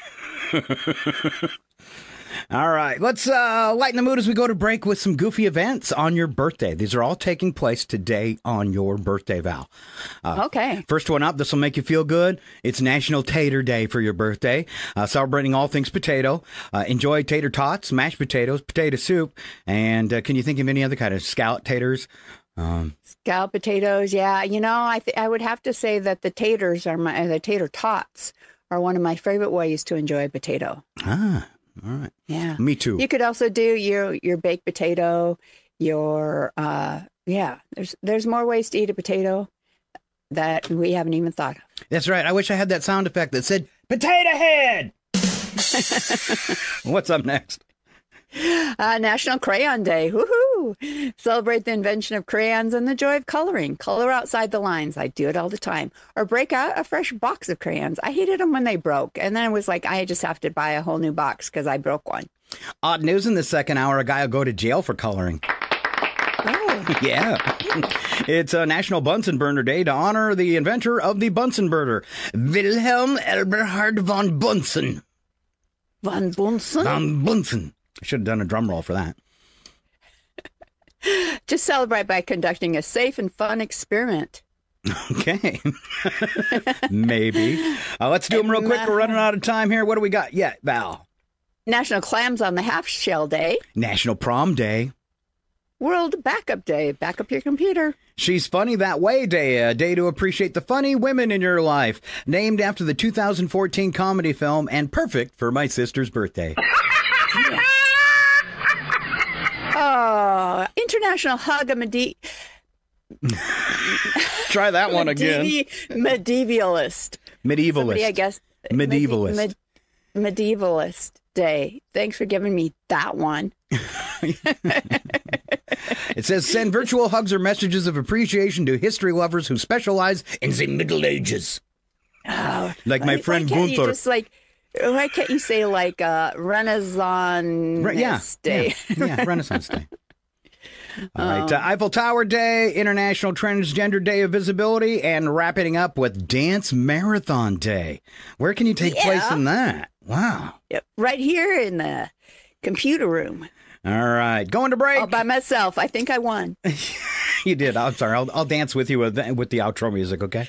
S4: All right, let's uh, lighten the mood as we go to break with some goofy events on your birthday. These are all taking place today on your birthday, Val. Uh,
S5: okay.
S4: First one up, this will make you feel good. It's National Tater Day for your birthday, uh, celebrating all things potato. Uh, enjoy tater tots, mashed potatoes, potato soup, and uh, can you think of any other kind of scallop taters? Um,
S5: Scallop potatoes, yeah. You know, I th- I would have to say that the taters are my the tater tots are one of my favorite ways to enjoy a potato.
S4: Ah. All right.
S5: Yeah.
S4: Me too.
S5: You could also do your your baked potato, your uh yeah, there's there's more ways to eat a potato that we haven't even thought of.
S4: That's right. I wish I had that sound effect that said potato head. What's up next?
S5: Uh, National Crayon Day. Woohoo! Celebrate the invention of crayons and the joy of coloring. Color outside the lines. I do it all the time. Or break out a fresh box of crayons. I hated them when they broke. And then it was like, I just have to buy a whole new box because I broke one.
S4: Odd news in the second hour. A guy will go to jail for coloring.
S5: Oh.
S4: Yeah. It's a National Bunsen Burner Day to honor the inventor of the Bunsen burner, Wilhelm Eberhard von Bunsen.
S5: Von Bunsen?
S4: Von Bunsen. I should have done a drum roll for that.
S5: Just celebrate by conducting a safe and fun experiment.
S4: Okay. Maybe. Uh, let's do them real quick. We're running out of time here. What do we got yet, Val?
S5: National Clams on the Half Shell Day.
S4: National Prom Day.
S5: World Backup Day. Back up your computer.
S4: She's Funny That Way Day, a day to appreciate the funny women in your life. Named after the two thousand fourteen comedy film and perfect for my sister's birthday.
S5: Yeah. Oh, International Hug a Medi-
S4: Try that one again.
S5: Medievalist.
S4: Medievalist.
S5: Somebody, I guess.
S4: Medievalist.
S5: Med- med- medievalist Day. Thanks for giving me that one.
S4: It says, send virtual hugs or messages of appreciation to history lovers who specialize in the Middle Ages.
S5: Oh,
S4: like my friend
S5: why can't
S4: Gunther.
S5: You just like, why can't you say like uh, Renaissance
S4: Re- yeah,
S5: Day?
S4: Yeah, yeah, Renaissance Day. All
S5: Oh.
S4: right, uh, Eiffel Tower Day, International Transgender Day of Visibility, and wrapping up with Dance Marathon Day. Where can you take
S5: Yeah.
S4: place in that? Wow.
S5: Yep, right here in the computer room.
S4: All right, going to break.
S5: All by myself. I think I won.
S4: You did. I'm sorry. I'll, I'll dance with you with, with the outro music, okay?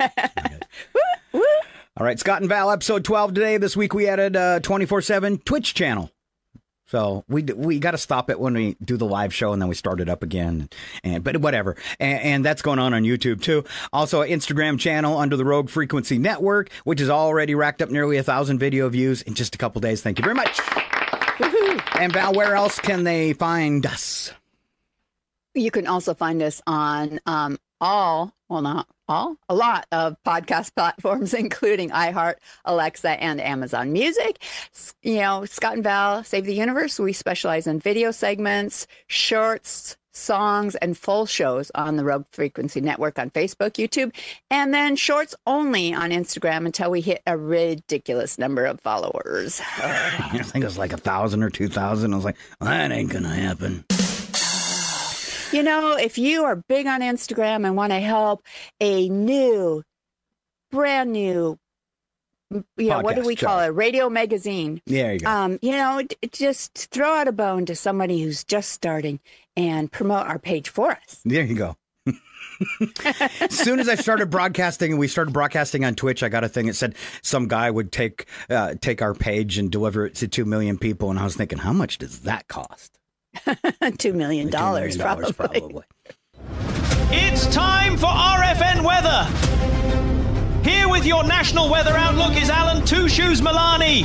S4: All right, Scott and Val, episode twelve today. This week we added a twenty-four seven Twitch channel. So we we got to stop it when we do the live show, and then we start it up again. And but whatever, and, and that's going on on YouTube too. Also, an Instagram channel under the Rogue Frequency Network, which has already racked up nearly a thousand video views in just a couple days. Thank you very much. And Val, where else can they find us?
S5: You can also find us on um, all, well, not all, a lot of podcast platforms, including iHeart, Alexa, and Amazon Music. You know, Scott and Val Save the Universe. We specialize in video segments, shorts, songs, and full shows on the Rogue Frequency Network on Facebook, YouTube, and then shorts only on Instagram until we hit a ridiculous number of followers.
S4: I think it was like a thousand or two thousand. I was like, well, that ain't gonna happen.
S5: You know, if you are big on Instagram and want to help a new, brand new, you know,
S4: Podcast
S5: what do we call
S4: show.
S5: it? Radio magazine.
S4: Yeah, there you go.
S5: Um, you know, d- just throw out a bone to somebody who's just starting and promote our page for us.
S4: There you go. As soon as I started broadcasting and we started broadcasting on Twitch, I got a thing that said some guy would take uh, take our page and deliver it to two million people. And I was thinking, how much does that cost?
S5: Two million dollars, probably.
S4: probably.
S2: It's time for R F N weather. Here with your national weather outlook is Alan Two Shoes Milani.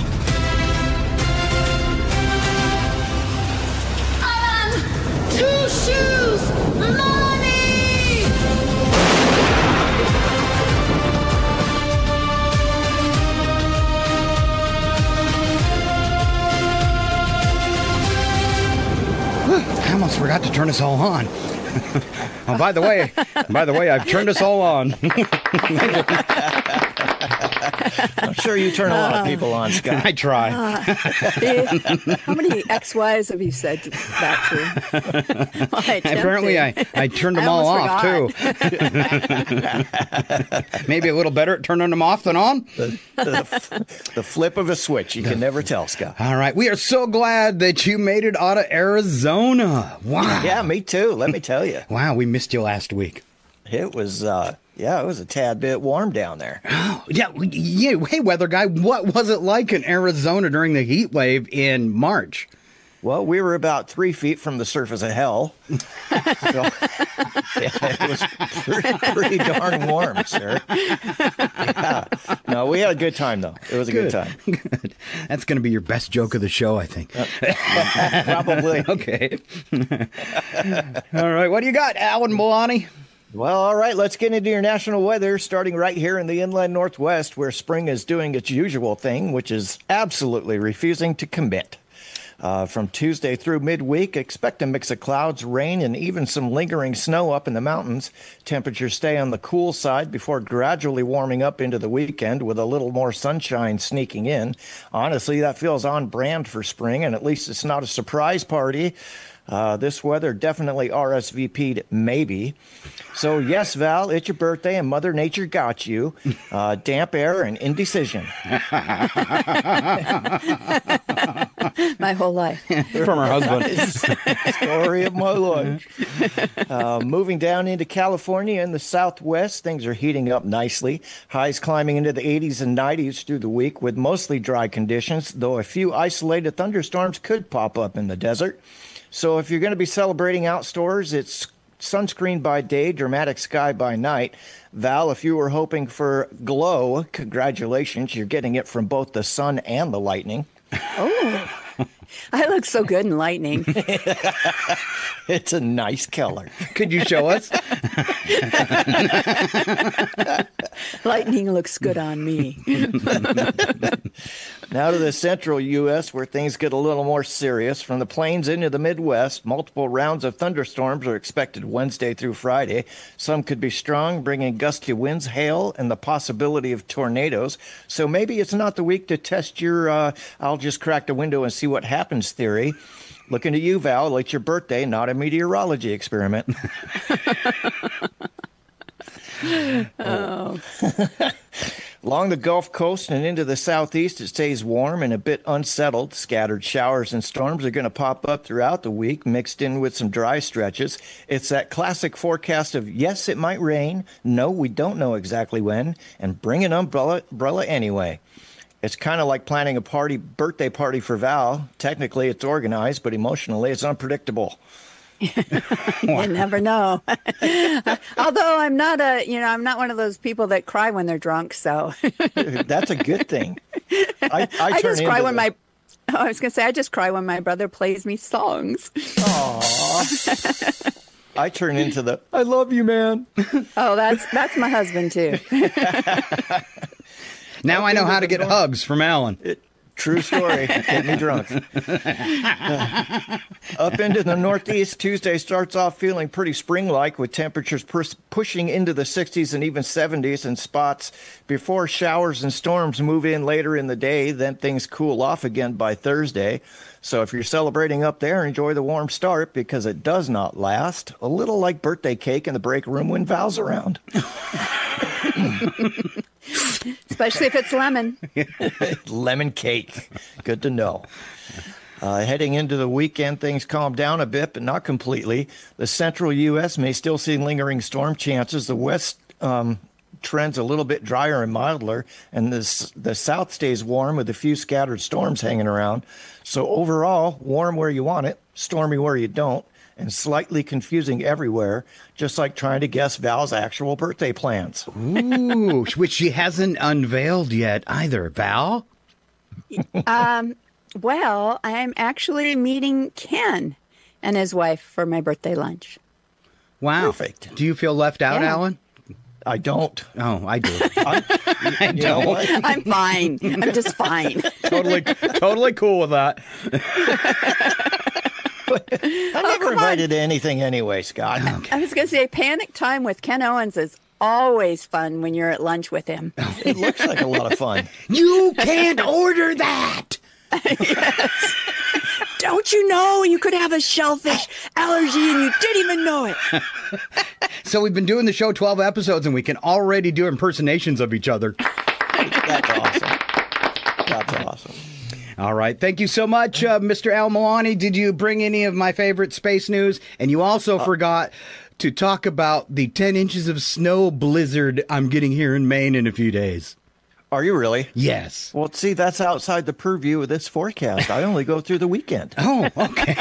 S3: Alan Two Shoes Milani!
S4: I almost forgot to turn us all on. Oh, by the way, by the way, I've turned us all on.
S13: I'm sure you turn a lot of people on, Scott.
S4: I try.
S5: Uh, how many ex-wives have you said that to? Well, I
S4: Apparently, I, I turned them
S5: I
S4: all
S5: almost
S4: off, too. Maybe a little better at turning them off than on.
S13: The, the, the flip of a switch. You can never tell, Scott.
S4: All right. We are so glad that you made it out of Arizona. Wow.
S13: Yeah, me too. Let me tell you.
S4: Wow, we missed you last week.
S13: It was, uh, yeah, it was a tad bit warm down there.
S4: Oh, yeah, yeah. Hey, weather guy, what was it like in Arizona during the heat wave in March?
S13: Well, we were about three feet from the surface of hell. So, yeah, it was pretty, pretty darn warm, sir. Yeah. No, we had a good time, though. It was a good, good time.
S4: Good. That's going to be your best joke of the show, I think.
S13: Uh, probably.
S4: Okay. All right. What do you got, Alan Milani?
S13: Well, all right, let's get into your national weather, starting right here in the inland Northwest, where spring is doing its usual thing, which is absolutely refusing to commit. Uh, from Tuesday through midweek, expect a mix of clouds, rain, and even some lingering snow up in the mountains. Temperatures stay on the cool side before gradually warming up into the weekend with a little more sunshine sneaking in. Honestly, that feels on brand for spring, and at least it's not a surprise party. Uh, this weather definitely R S V P'd maybe. So, yes, Val, it's your birthday and Mother Nature got you. Uh, damp air and indecision.
S5: My whole life.
S4: From her husband.
S13: Story of my life. Uh, moving down into California in the southwest, things are heating up nicely. Highs climbing into the eighties and nineties through the week with mostly dry conditions, though a few isolated thunderstorms could pop up in the desert. So if you're going to be celebrating outdoors, it's sunscreen by day, dramatic sky by night. Val, if you were hoping for glow, congratulations. You're getting it from both the sun and the lightning.
S5: Oh, I look so good in lightning.
S13: It's a nice color.
S4: Could you show us?
S5: Lightning looks good on me.
S13: Now to the central U S, where things get a little more serious. From the plains into the Midwest, multiple rounds of thunderstorms are expected Wednesday through Friday. Some could be strong, bringing gusty winds, hail, and the possibility of tornadoes. So maybe it's not the week to test your uh, I'll just crack the window and see what happens theory. Looking to you, Val. It's your birthday, not a meteorology experiment.
S5: Oh.
S13: Along the Gulf Coast and into the southeast, it stays warm and a bit unsettled. Scattered showers and storms are going to pop up throughout the week, mixed in with some dry stretches. It's that classic forecast of, yes, it might rain. No, we don't know exactly when. And bring an umbrella, umbrella anyway. It's kind of like planning a party, birthday party for Val. Technically, it's organized, but emotionally, it's unpredictable.
S5: You never know. Although I'm not a, you know, I'm not one of those people that cry when they're drunk. So
S13: that's a good thing. I, I,
S5: I just cry when
S13: the...
S5: my. Oh, I was gonna say I just cry when my brother plays me songs.
S13: Aww. I turn into the I love you, man.
S5: Oh, that's that's my husband too.
S4: Now I know how to get hugs from Alan.
S13: It, True story. Get me drunk. Uh, up into the Northeast, Tuesday starts off feeling pretty spring-like with temperatures pers- pushing into the sixties and even seventies in spots before showers and storms move in later in the day. Then things cool off again by Thursday. So if you're celebrating up there, enjoy the warm start because it does not last. A little like birthday cake in the break room when Val's around.
S5: Especially if it's lemon.
S13: Lemon cake. Good to know. Uh, heading into the weekend, things calm down a bit, but not completely. The central U S may still see lingering storm chances. The west um, trends a little bit drier and milder, and this, the south stays warm with a few scattered storms hanging around. So overall, warm where you want it, stormy where you don't, and slightly confusing everywhere, just like trying to guess Val's actual birthday plans.
S4: Ooh, which she hasn't unveiled yet either. Val?
S5: Um, well, I'm actually meeting Ken and his wife for my birthday lunch.
S4: Wow.
S13: Perfect.
S4: Do you feel left out,
S5: Yeah.
S4: Alan?
S13: I don't.
S4: Oh, I do.
S13: I,
S4: I
S13: you know
S4: don't.
S13: what?
S5: I'm fine. I'm just fine.
S4: totally, totally cool with that.
S13: I never invited to anything anyway, Scott.
S5: I was going to say, Panic Time with Ken Owens is always fun when you're at lunch with him.
S13: It looks like a lot of fun.
S4: You can't order that.
S5: Yes. Don't you know you could have a shellfish allergy and you didn't even know it?
S4: So we've been doing the show twelve episodes and we can already do impersonations of each other.
S13: That's awesome. That's awesome.
S4: All right. Thank you so much, uh, Mister Al Milani. Did you bring any of my favorite space news? And you also uh, forgot to talk about the ten inches of snow blizzard I'm getting here in Maine in a few days.
S13: Are you really?
S4: Yes.
S13: Well, see, that's outside the purview of this forecast. I only go through the weekend.
S4: Oh, okay.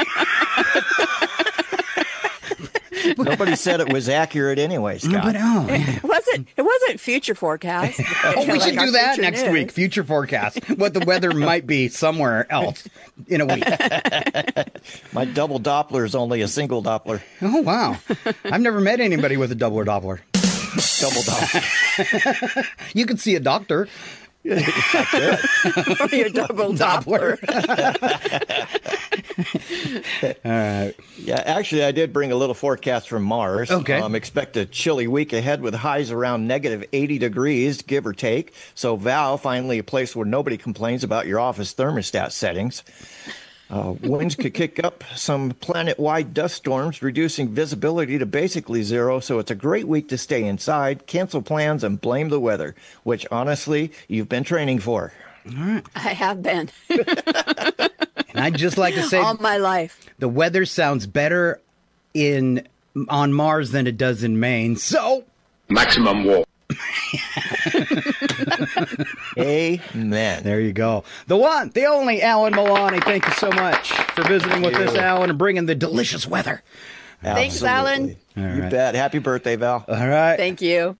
S13: Nobody said it was accurate anyway, Scott.
S4: But, oh.
S5: It wasn't. It wasn't future forecast.
S4: Oh, we should
S5: like
S4: do that
S5: future
S4: next
S5: news.
S4: week. Future forecast. What the weather might be somewhere else in a week.
S13: My double Doppler is only a single Doppler.
S4: Oh, wow. I've never met anybody with a double Doppler.
S13: Double Doppler.
S4: You could see a doctor.
S5: Or your double Doppler.
S13: All right. Yeah, actually, I did bring a little forecast from Mars.
S4: Okay.
S13: Um, expect a chilly week ahead with highs around negative eighty degrees, give or take. So, Val, finally a place where nobody complains about your office thermostat settings. Uh, winds could kick up some planet-wide dust storms, reducing visibility to basically zero. So it's a great week to stay inside, cancel plans, and blame the weather, which, honestly, you've been training for.
S4: All right.
S5: I have been.
S4: And I'd just like to say,
S5: all my life,
S4: the weather sounds better in on Mars than it does in Maine. So,
S10: maximum war.
S13: Amen.
S4: There you go. The one, the only Alan Milani. Thank you so much for visiting with us, Alan, and bringing the delicious weather.
S5: Thanks, Alan.
S4: All
S13: You
S4: right.
S13: bet. Happy birthday, Val.
S4: All right.
S5: Thank you.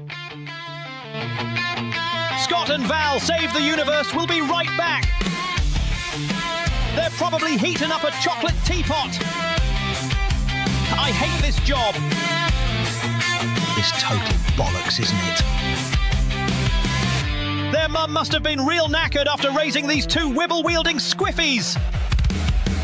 S2: Scott and Val Save the Universe will be right back. They're probably heating up a chocolate teapot. I hate this job. It's total bollocks, isn't it? Their mum must have been real knackered after raising these two wibble-wielding squiffies.